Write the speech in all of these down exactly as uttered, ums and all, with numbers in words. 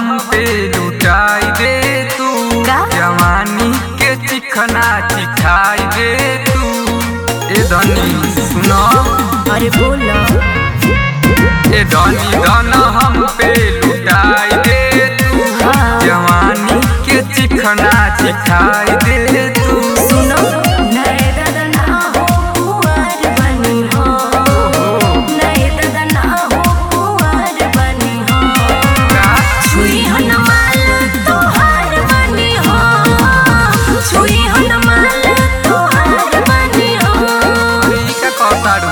हम पे लुटाई दे तू, जवानी के चिखना चिखाई दे तू। ए धनी सुनो, अरे बोला ए धनी धन हम पे लुटाई दे तू, जवानी के चिखना चिखाई दे तू। सुनो नए दादा ना हो कुंवर बनी हो, नए दादा ना हो कुंवर बनी हो, छुई हो न माल तोहार बनी हो, छुई हो न माल तोहार बनी हो। ई का कहतारू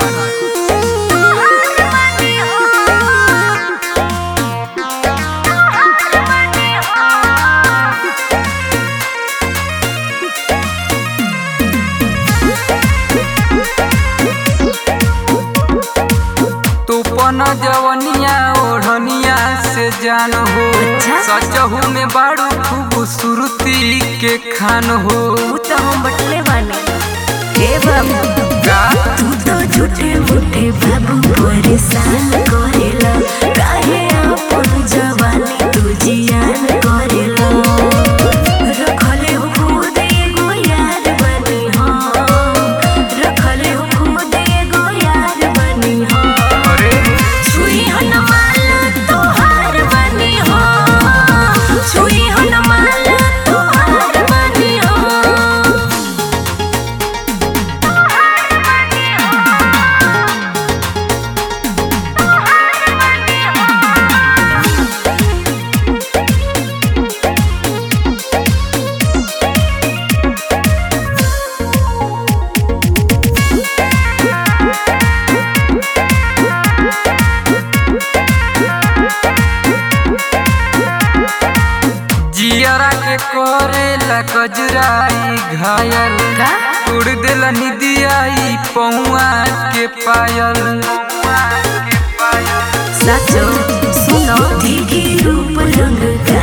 तूपन जवनिया ओढ़निया से जान हो, सचहू में बाड़ू खूबसूरती के खान हो। तू तो हम बटले बानी हे बाबू, का तू तो झूठे मूठे बाबू परेशान करेला, काहे अपन जवानी तू जियान करेला। रखले हो खुद एगो यार बनी हो, रखले हो खुद एगो यार बनी हो, अरे छुई हो न माल तोहार बनी हो, छुई हो न माल तोहार बनी हो। जियरा के करेला गजराई घायल, उड़ दिल निदियाई पौआ के पायल। सचो सुनो, दिखी रूप रंग